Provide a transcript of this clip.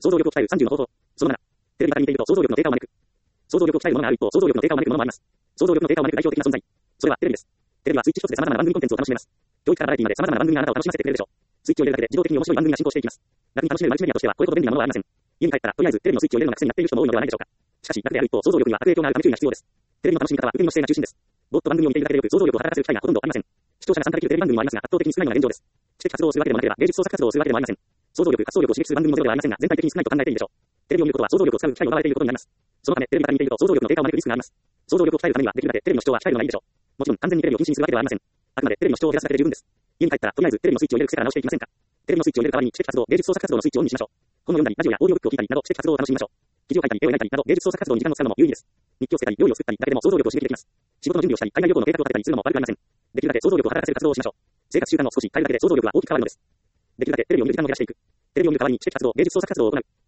想像力を鍛える30の方法。その7。テレビ型に見ていると想像力の低下を招く。想像力を鍛えるものがある一方、想像力の低下を招くものもあります。想像力の低下を招く代表的な存在。それはテレビです。テレビはスイッチ一つで様々な番組コンテンツを楽しめます。教育からバラエティまで様々な番組があなたを楽しませてくれるでしょう。スイッチを入れるだけで自動的に面白い番組が進行していきます。楽に楽しめるマルチメディアとしてはこれほど便利なものはありません。家に帰ったらとりあえずテレビのスイッチを入れるのが癖になっている人も多いのではないでしょうか。しかし、楽である一方、想像力には悪影響があるため注意が必要です。テレビの楽しみ方は腕の姿勢が中心です。ぼーっと番組を見ているだけでよく想像力を働かせる機会がほとんどありません。視聴者が参加できるテレビ番組もありますが、圧倒的に少ないのが現状です。知的活動をするわけでもなければ、芸術創作活動をするわけでもありません。想像力、発想力を刺激する番組もゼロではありませんが、全体的に少ないと考えていいでしょう。テレビを見ることは想像力を使う機会を奪われていることになります。そのため、テレビから見ていると想像力の低下を招くリスクがあります。想像力を鍛えるためには、できるだけテレビの視聴は控えるのがいいでしょう。もちろん、完全にテレビを禁止にするわけではありません。あくまでテレビの視聴を減らすだけで十分です。家に帰ったら、とりあえずテレビのスイッチを入れる癖から直していきませんか。テレビのスイッチを入れる代わりに、知的活動、芸術創作活動のスイッチをオンにしましょう。本を読んだり、ラジオやオーディオブックを聞いたりなど、知的活動を楽しみましょう。記事を書いたり、絵を描いたりなど、芸術創作活動に時間を使うのも有意義です。日記をつけたり、料理を作ったりだけでも想像力を刺激できます。仕事の準備をしたり、海外旅行の計画を立てたりするのも悪くありません。できるだけ想像力を働かせる活動をしましょう。生活習慣を少し変えるだけで想像力は大きく変わるのです。できるだけテレビを見る時間を減らしていく。テレビを見る代わりに知的活動、芸術創作活動を行う。